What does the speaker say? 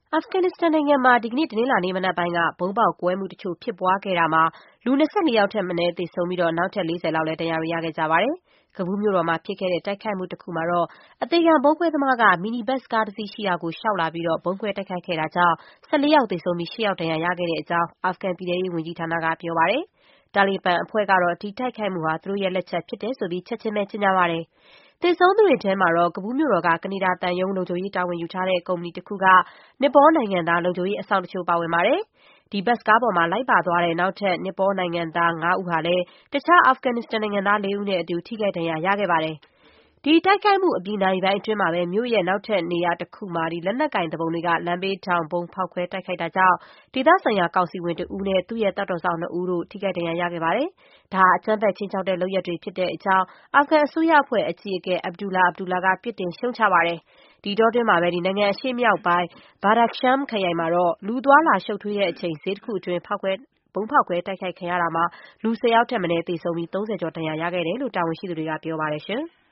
အာဖဂန်နစ္စတန်နိုင်ငံမှာ ဒီကနေ့ တနင်္လာနေ့မနက်ပိုင်းက ဗုံးပေါက်ကွဲမှုတချို့ဖြစ်ပွားခဲ့တာမှာ လူ ၂၄ ယောက်ထက်မနည်းသေဆုံးပြီး နောက်ထပ် 40 လောက်လည်း ဒဏ်ရာတွေရခဲ့ကြပါတယ်။ ကဘူးမြို့တော်မှာဖြစ်ခဲ့တဲ့ တိုက်ခိုက်မှုတခုမှာတော့ အသေခံဗုံးခွဲသမားက မီနီဘတ်စ်ကားတစီးရှိရာကို လျှောက်လာပြီး ဗုံးခွဲတိုက်ခိုက်ခဲ့တာကြောင့် 14 ယောက်သေဆုံးပြီး 8 ယောက် ဒဏ်ရာရခဲ့တဲ့အကြောင်း အာဖဂန်ပြည်ထဲရေးဝန်ကြီးဌာနက ပြောပါတယ်။ တာလီဘန်အဖွဲ့ကတော့ ဒီတိုက်ခိုက်မှုဟာ သူတို့ရဲ့လက်ချက်ဖြစ်တယ်ဆိုပြီး ချက်ချင်းပဲ ကြေညာပါတယ်။ သေဆုံးသူတွေထဲမှာတော့ ကဘူးမြို့တော်က ကနေဒါသံရုံး လုံခြုံရေးတာဝန်ယူထားတဲ့ ကုမ္ပဏီတခုက နီပေါနိုင်ငံသား လုံခြုံရေးအစောင့်တချို့ ပါဝင်ပါတယ်။ ဒီဘတ်စ်ကားပေါ်မှာ လိုက်ပါသွားတဲ့ နောက်ထပ် နီပေါနိုင်ငံသား ၅ ဦးဟာလည်း တခြား အာဖဂန်နစ္စတန်နိုင်ငံသား ၄ ဦးနဲ့အတူ ထိခိုက်ဒဏ်ရာရခဲ့ပါတယ်။ ဒီတိုက်ခိုက်မှုအပြီး နာရီပိုင်းအတွင်းမှာပဲ မြို့ရဲ့ နောက်ထပ်နေရာတခုမှာ လက်နက်ကိုင်သူပုန်တွေက လမ်းဘေးထောင်ဗုံးဖောက်ခွဲတိုက်ခိုက်တာကြောင့် ဒေသဆိုင်ရာကောင်စီဝင်တဦးနဲ့ သူ့ရဲ့သားတော်စောင့် ၂ ဦးတို့ ထိခိုက်ဒဏ်ရာရခဲ့ပါတယ်။ ဒါဟာ အကြမ်းဖက်ခြိမ်းခြောက်တဲ့လုပ်ရပ်တွေဖြစ်တဲ့အကြောင်း အာဖဂန်အစိုးရအဖွဲ့အကြီးအကဲ Abdullah Abdullah က ပြစ်တင်ရှုတ်ချပါတယ်။ ဒီအတောအတွင်း နိုင်ငံအရှေ့မြောက်ပိုင်း Badakhshan ခရိုင်မှာတော့ လူအသွားအလာရှုပ်ထွေးချိန် ဈေးတခုအတွင်း ဗုံးဖောက်ခွဲတိုက်ခိုက်ခံရတာမှာ လူ 10 ယောက်ထက်မနည်းသေဆုံးပြီး 30 ကျော် ဒဏ်ရာရခဲ့တယ်လို့ တာဝန်ရှိသူတွေက ပြောပါတယ်။